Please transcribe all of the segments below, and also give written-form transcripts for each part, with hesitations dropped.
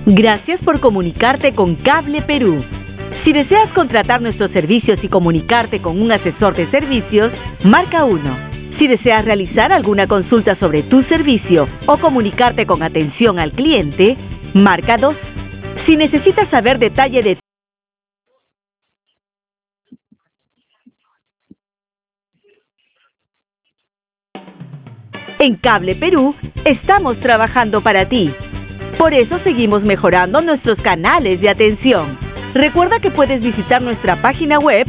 Gracias por comunicarte con Cable Perú. Si deseas contratar nuestros servicios y comunicarte con un asesor de servicios, marca 1. Si deseas realizar alguna consulta sobre tu servicio o comunicarte con atención al cliente, marca 2. Si necesitas saber detalle de En Cable Perú, estamos trabajando para ti. Por eso seguimos mejorando nuestros canales de atención. Recuerda que puedes visitar nuestra página web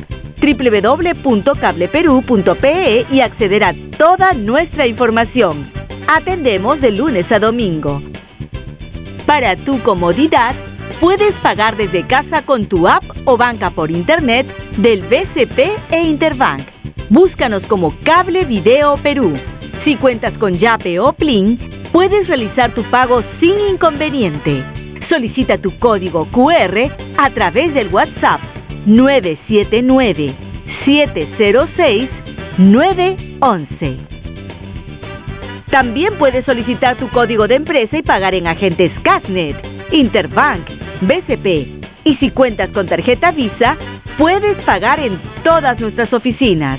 www.cableperú.pe y acceder a toda nuestra información. Atendemos de lunes a domingo. Para tu comodidad, puedes pagar desde casa con tu app o banca por internet del BCP e Interbank. Búscanos como Cable Video Perú. Si cuentas con Yape o Plin, puedes realizar tu pago sin inconveniente. Solicita tu código QR a través del WhatsApp 979-706-911. También puedes solicitar tu código de empresa y pagar en agentes Casnet, Interbank, BCP. Y si cuentas con tarjeta Visa, puedes pagar en todas nuestras oficinas.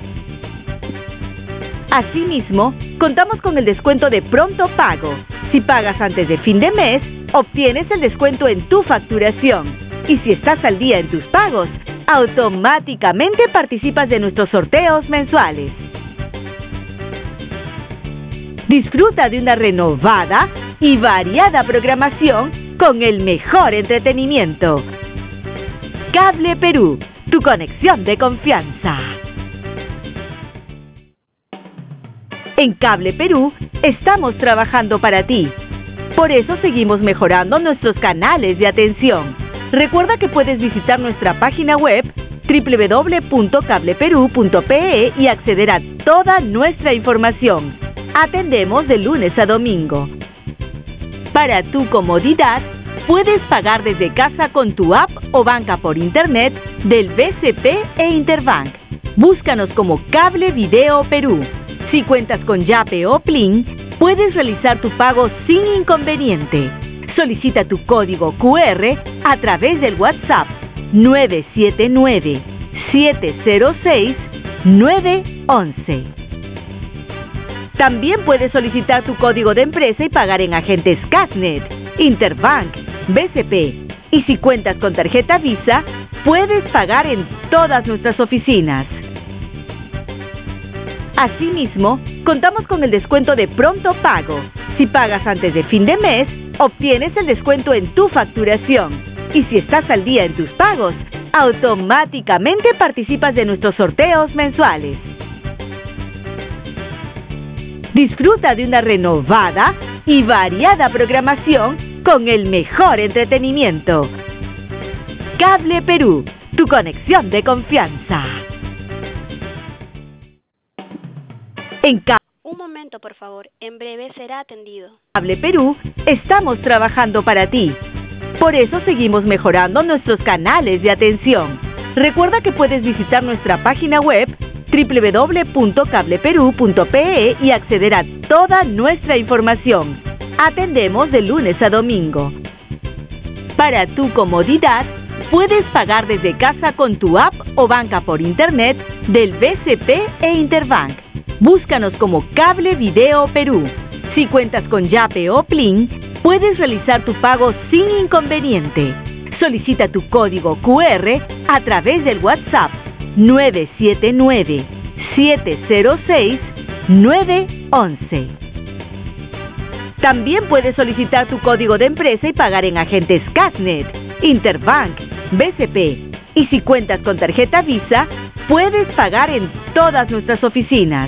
Asimismo, contamos con el descuento de pronto pago. Si pagas antes de fin de mes, obtienes el descuento en tu facturación. Y si estás al día en tus pagos, automáticamente participas de nuestros sorteos mensuales. Disfruta de una renovada y variada programación con el mejor entretenimiento. Cable Perú, tu conexión de confianza. En Cable Perú, estamos trabajando para ti. Por eso seguimos mejorando nuestros canales de atención. Recuerda que puedes visitar nuestra página web www.cableperú.pe y acceder a toda nuestra información. Atendemos de lunes a domingo. Para tu comodidad, puedes pagar desde casa con tu app o banca por internet del BCP e Interbank. Búscanos como Cable Video Perú. Si cuentas con Yape o Plin, puedes realizar tu pago sin inconveniente. Solicita tu código QR a través del WhatsApp 979-706-911. También puedes solicitar tu código de empresa y pagar en agentes Casnet, Interbank, BCP. Y si cuentas con tarjeta Visa, puedes pagar en todas nuestras oficinas. Asimismo, contamos con el descuento de pronto pago. Si pagas antes de fin de mes, obtienes el descuento en tu facturación. Y si estás al día en tus pagos, automáticamente participas de nuestros sorteos mensuales. Disfruta de una renovada y variada programación con el mejor entretenimiento. Cable Perú, tu conexión de confianza. Un momento, por favor. En breve será atendido. Cable Perú, estamos trabajando para ti. Por eso seguimos mejorando nuestros canales de atención. Recuerda que puedes visitar nuestra página web www.cableperú.pe y acceder a toda nuestra información. Atendemos de lunes a domingo. Para tu comodidad, puedes pagar desde casa con tu app o banca por internet del BCP e Interbank. Búscanos como Cable Video Perú. Si cuentas con Yape o Plin, puedes realizar tu pago sin inconveniente. Solicita tu código QR a través del WhatsApp 979-706-911. También puedes solicitar tu código de empresa y pagar en agentes Casnet, Interbank, BCP. Y si cuentas con tarjeta Visa, puedes pagar en todas nuestras oficinas.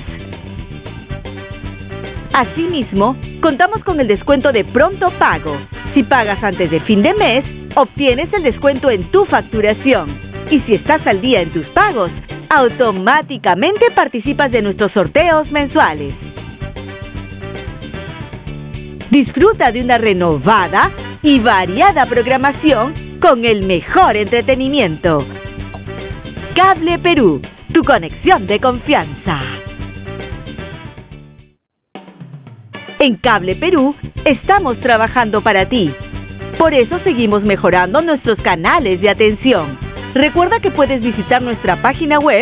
Asimismo, contamos con el descuento de pronto pago. Si pagas antes de fin de mes, obtienes el descuento en tu facturación. Y si estás al día en tus pagos, automáticamente participas de nuestros sorteos mensuales. Disfruta de una renovada y variada programación con el mejor entretenimiento. Cable Perú, tu conexión de confianza. En Cable Perú, estamos trabajando para ti. Por eso seguimos mejorando nuestros canales de atención. Recuerda que puedes visitar nuestra página web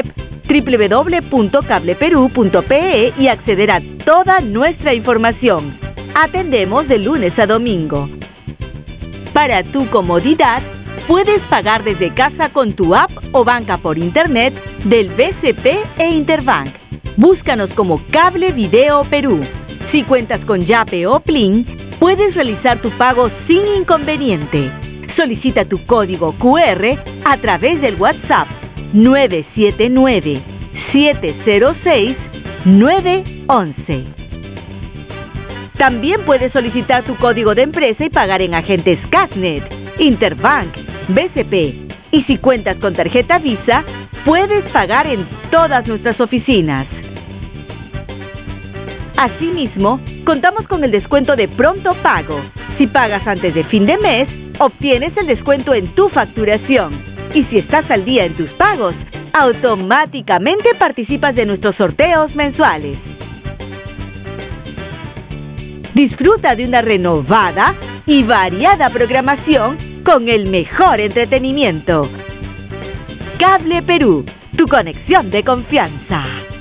www.cableperú.pe y acceder a toda nuestra información. Atendemos de lunes a domingo. Para tu comodidad, puedes pagar desde casa con tu app o banca por internet del BCP e Interbank. Búscanos como Cable Video Perú. Si cuentas con Yape o Plin, puedes realizar tu pago sin inconveniente. Solicita tu código QR a través del WhatsApp 979-706-911. También puedes solicitar tu código de empresa y pagar en agentes Casnet, Interbank, BCP. Y si cuentas con tarjeta Visa, puedes pagar en todas nuestras oficinas. Asimismo, contamos con el descuento de Pronto Pago. Si pagas antes de fin de mes, obtienes el descuento en tu facturación. Y si estás al día en tus pagos, automáticamente participas de nuestros sorteos mensuales. Disfruta de una renovada y variada programación con el mejor entretenimiento. Cable Perú, tu conexión de confianza.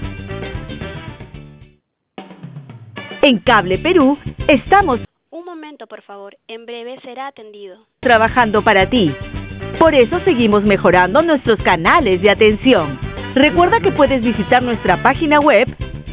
En Cable Perú estamos Un momento, por favor. En breve será atendido. trabajando para ti. Por eso seguimos mejorando nuestros canales de atención. Recuerda que puedes visitar nuestra página web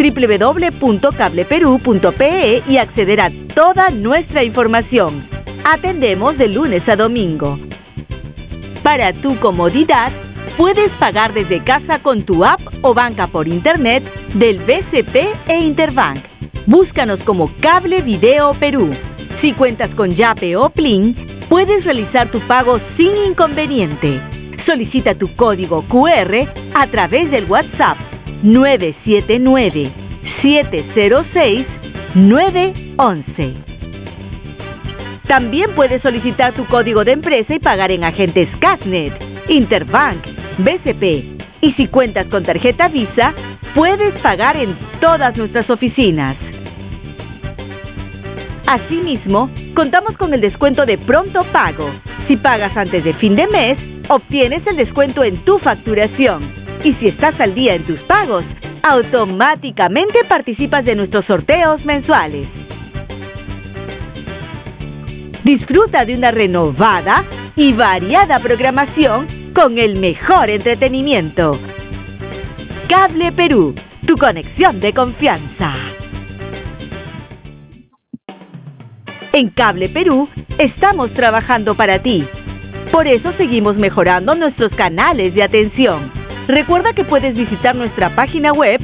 www.cableperú.pe y acceder a toda nuestra información. Atendemos de lunes a domingo. Para tu comodidad, puedes pagar desde casa con tu app o banca por internet del BCP e Interbank. Búscanos como Cable Video Perú. Si cuentas con Yape o Plin, puedes realizar tu pago sin inconveniente. Solicita tu código QR a través del WhatsApp 979-706-911. También puedes solicitar tu código de empresa y pagar en agentes Casnet, Interbank, BCP. Y si cuentas con tarjeta Visa, puedes pagar en todas nuestras oficinas. Asimismo, contamos con el descuento de Pronto Pago. Si pagas antes de fin de mes, obtienes el descuento en tu facturación. Y si estás al día en tus pagos, automáticamente participas de nuestros sorteos mensuales. Disfruta de una renovada y variada programación con el mejor entretenimiento. Cable Perú, tu conexión de confianza. En Cable Perú estamos trabajando para ti. Por eso seguimos mejorando nuestros canales de atención. Recuerda que puedes visitar nuestra página web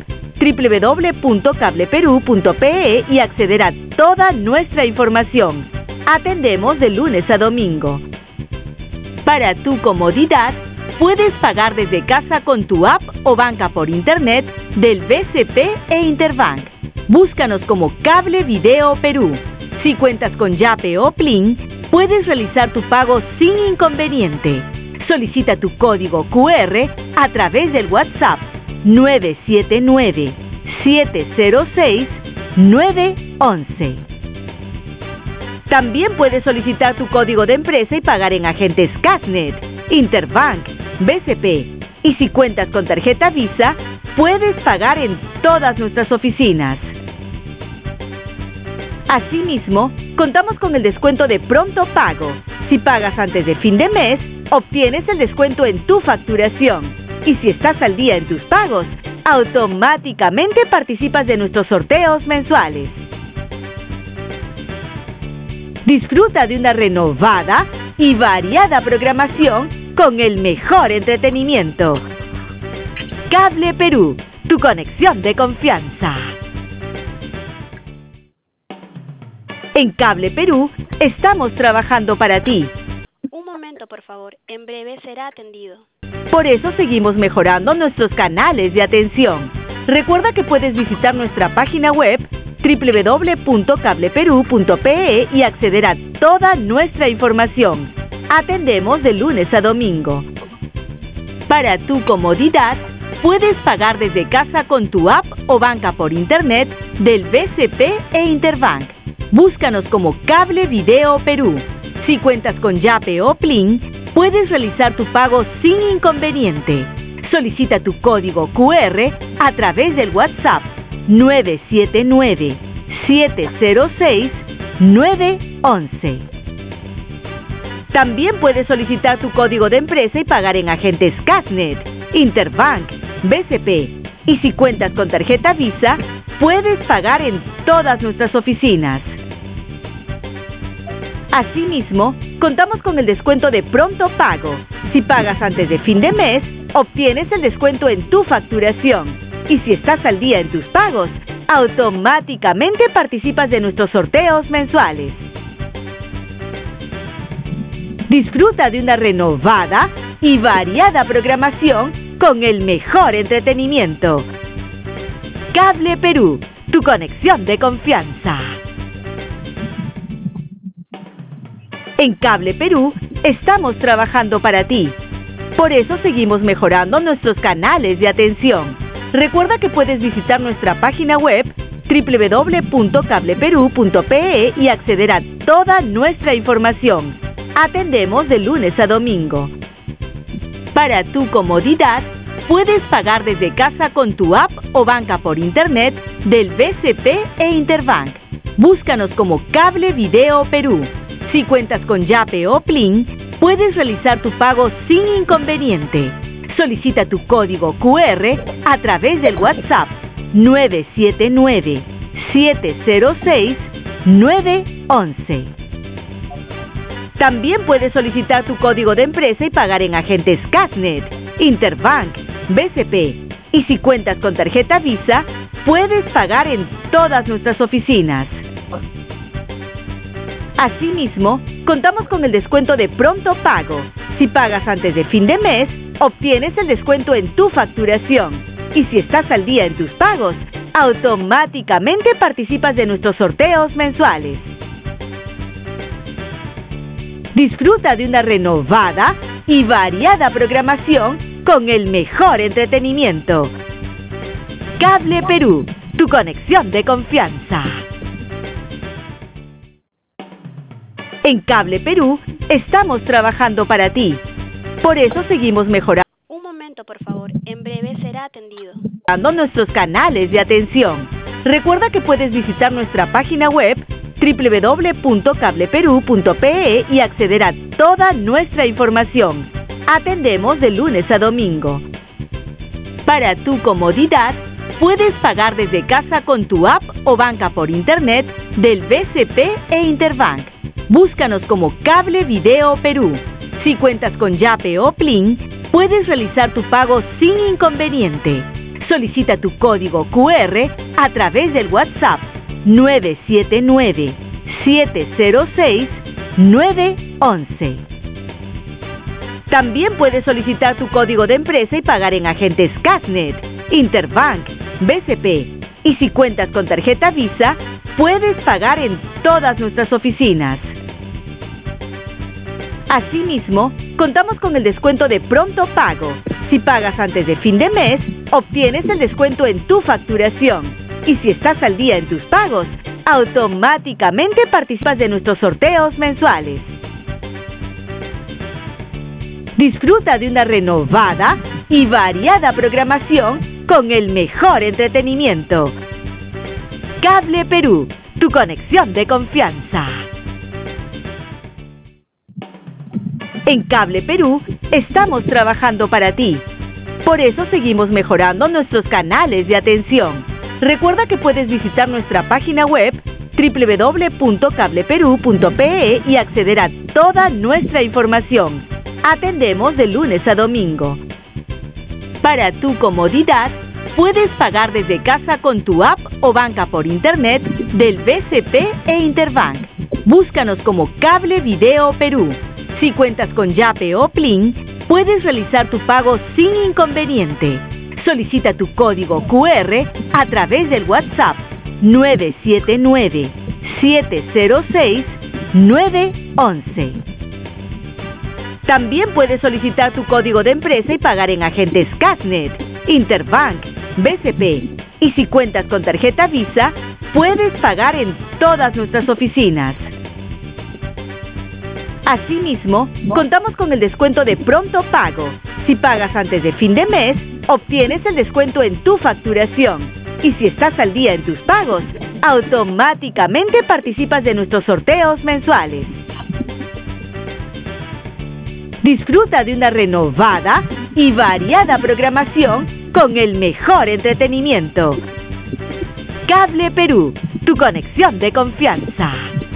www.cableperú.pe y acceder a toda nuestra información. Atendemos de lunes a domingo. Para tu comodidad, puedes pagar desde casa con tu app o banca por internet del BCP e Interbank. Búscanos como Cable Video Perú. Si cuentas con Yape o Plin, puedes realizar tu pago sin inconveniente. Solicita tu código QR a través del WhatsApp 979-706-911. También puedes solicitar tu código de empresa y pagar en agentes Casnet, Interbank, BCP. Y si cuentas con tarjeta Visa, puedes pagar en todas nuestras oficinas. Asimismo, contamos con el descuento de Pronto Pago. Si pagas antes de fin de mes, obtienes el descuento en tu facturación. Y si estás al día en tus pagos, automáticamente participas de nuestros sorteos mensuales. Disfruta de una renovada y variada programación con el mejor entretenimiento. Cable Perú, tu conexión de confianza. En Cable Perú estamos trabajando para ti. Un momento, por favor. En breve será atendido. Por eso seguimos mejorando nuestros canales de atención. Recuerda que puedes visitar nuestra página web www.cableperú.pe y acceder a toda nuestra información. Atendemos de lunes a domingo. Para tu comodidad, puedes pagar desde casa con tu app o banca por internet del BCP e Interbank. Búscanos como Cable Video Perú. Si cuentas con Yape o Plin, puedes realizar tu pago sin inconveniente. Solicita tu código QR a través del WhatsApp 979-706-911. También puedes solicitar tu código de empresa y pagar en agentes Cashnet, Interbank, BCP. Y si cuentas con tarjeta Visa, puedes pagar en todas nuestras oficinas. Asimismo, contamos con el descuento de pronto pago. Si pagas antes de fin de mes, obtienes el descuento en tu facturación. Y si estás al día en tus pagos, automáticamente participas de nuestros sorteos mensuales. Disfruta de una renovada y variada programación con el mejor entretenimiento. Cable Perú, tu conexión de confianza. En Cable Perú estamos trabajando para ti. Por eso seguimos mejorando nuestros canales de atención. Recuerda que puedes visitar nuestra página web www.cableperú.pe y acceder a toda nuestra información. Atendemos de lunes a domingo. Para tu comodidad, puedes pagar desde casa con tu app o banca por internet del BCP e Interbank. Búscanos como Cable Video Perú. Si cuentas con Yape o Plin, puedes realizar tu pago sin inconveniente. Solicita tu código QR a través del WhatsApp 979-706-911. También puedes solicitar tu código de empresa y pagar en agentes Cashnet, Interbank, BCP. Y si cuentas con tarjeta Visa, puedes pagar en todas nuestras oficinas. Asimismo, contamos con el descuento de pronto pago. Si pagas antes de fin de mes, obtienes el descuento en tu facturación. Y si estás al día en tus pagos, automáticamente participas de nuestros sorteos mensuales. Disfruta de una renovada y variada programación con el mejor entretenimiento. Cable Perú, tu conexión de confianza. En Cable Perú estamos trabajando para ti. Por eso seguimos mejorando. Un momento, por favor. En breve será atendido. Nuestros canales de atención. Recuerda que puedes visitar nuestra página web www.cableperú.pe y acceder a toda nuestra información. Atendemos de lunes a domingo. Para tu comodidad, puedes pagar desde casa con tu app o banca por internet del BCP e Interbank. Búscanos como Cable Video Perú. Si cuentas con Yape o Plin, puedes realizar tu pago sin inconveniente. Solicita tu código QR a través del WhatsApp 979-706-911. También puedes solicitar tu código de empresa y pagar en agentes Cashnet, Interbank, BCP. Y si cuentas con tarjeta Visa, puedes pagar en todas nuestras oficinas. Asimismo, contamos con el descuento de pronto pago. Si pagas antes de fin de mes, obtienes el descuento en tu facturación. Y si estás al día en tus pagos, automáticamente participas de nuestros sorteos mensuales. Disfruta de una renovada y variada programación con el mejor entretenimiento. Cable Perú, tu conexión de confianza. En Cable Perú estamos trabajando para ti. Por eso seguimos mejorando nuestros canales de atención. Recuerda que puedes visitar nuestra página web www.cableperú.pe y acceder a toda nuestra información. Atendemos de lunes a domingo. Para tu comodidad, puedes pagar desde casa con tu app o banca por internet del BCP e Interbank. Búscanos como Cable Video Perú. Si cuentas con Yape o Plin, puedes realizar tu pago sin inconveniente. Solicita tu código QR a través del WhatsApp 979-706-911. También puedes solicitar tu código de empresa y pagar en agentes Cashnet, Interbank, BCP. Y si cuentas con tarjeta Visa, puedes pagar en todas nuestras oficinas. Asimismo, contamos con el descuento de pronto pago. Si pagas antes de fin de mes, obtienes el descuento en tu facturación. Y si estás al día en tus pagos, automáticamente participas de nuestros sorteos mensuales. Disfruta de una renovada y variada programación con el mejor entretenimiento. Cable Perú, tu conexión de confianza.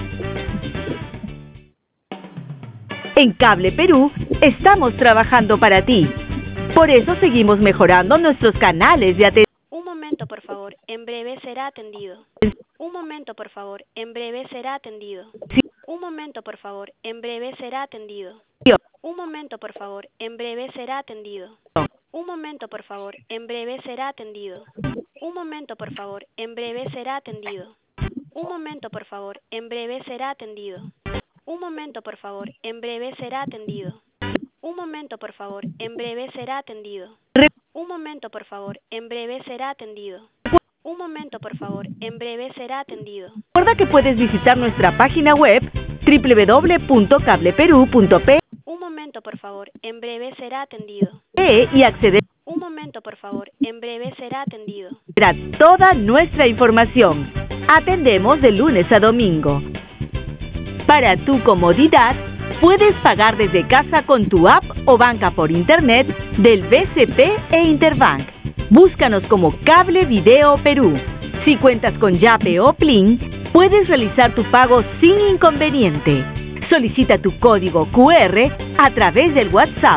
En Cable Perú estamos trabajando para ti. Por eso seguimos mejorando nuestros canales de atención. Un momento, por favor. En breve será atendido. Un momento, por favor. En breve será atendido. Un momento, por favor. En breve será atendido. Un momento, por favor. En breve será atendido. Un momento, por favor. En breve será atendido. Un momento, por favor. En breve será atendido. Un momento, por favor. En breve será atendido. Un momento, por favor. En breve será atendido. Un momento, por favor. En breve será atendido. Un momento, por favor. En breve será atendido. Un momento, por favor. En breve será atendido. Recuerda que puedes visitar nuestra página web www.cableperu.pe Un momento, por favor. En breve será atendido. y acceder Un momento, por favor. En breve será atendido. a toda nuestra información. Atendemos de lunes a domingo. Para tu comodidad, puedes pagar desde casa con tu app o banca por internet del BCP e Interbank. Búscanos como Cable Video Perú. Si cuentas con Yape o Plin, puedes realizar tu pago sin inconveniente. Solicita tu código QR a través del WhatsApp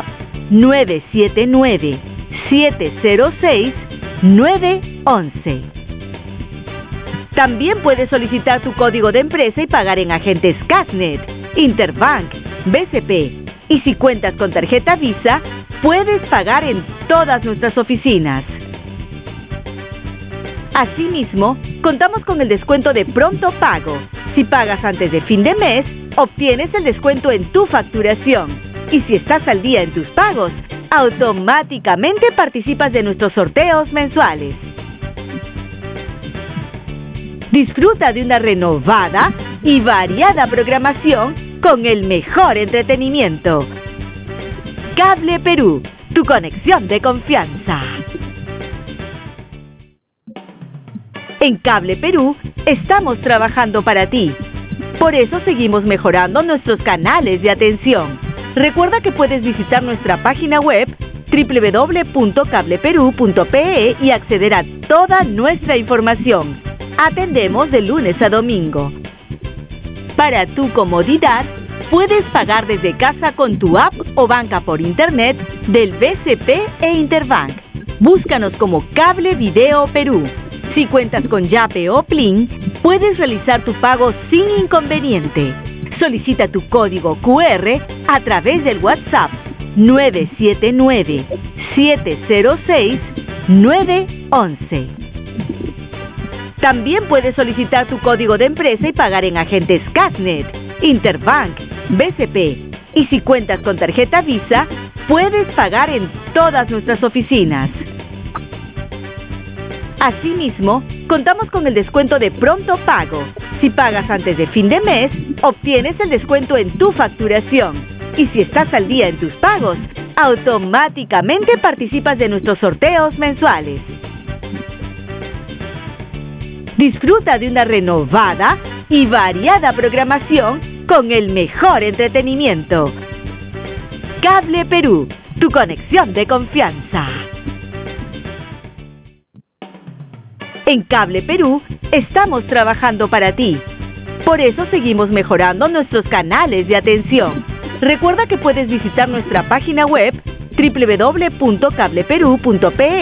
979-706-911. También puedes solicitar tu código de empresa y pagar en agentes Casnet, Interbank, BCP. Y si cuentas con tarjeta Visa, puedes pagar en todas nuestras oficinas. Asimismo, contamos con el descuento de pronto pago. Si pagas antes de fin de mes, obtienes el descuento en tu facturación. Y si estás al día en tus pagos, automáticamente participas de nuestros sorteos mensuales. Disfruta de una renovada y variada programación con el mejor entretenimiento. Cable Perú, tu conexión de confianza. En Cable Perú estamos trabajando para ti. Por eso seguimos mejorando nuestros canales de atención. Recuerda que puedes visitar nuestra página web www.cableperu.pe y acceder a toda nuestra información. Atendemos de lunes a domingo. Para tu comodidad, puedes pagar desde casa con tu app o banca por internet del BCP e Interbank. Búscanos como Cable Video Perú. Si cuentas con Yape o Plin, puedes realizar tu pago sin inconveniente. Solicita tu código QR a través del WhatsApp 979-706-911. También puedes solicitar tu código de empresa y pagar en agentes Casnet, Interbank, BCP. Y si cuentas con tarjeta Visa, puedes pagar en todas nuestras oficinas. Asimismo, contamos con el descuento de pronto pago. Si pagas antes de fin de mes, obtienes el descuento en tu facturación. Y si estás al día en tus pagos, automáticamente participas de nuestros sorteos mensuales. Disfruta de una renovada y variada programación con el mejor entretenimiento. Cable Perú, tu conexión de confianza. En Cable Perú estamos trabajando para ti. Por eso seguimos mejorando nuestros canales de atención. Recuerda que puedes visitar nuestra página web www.cableperu.pe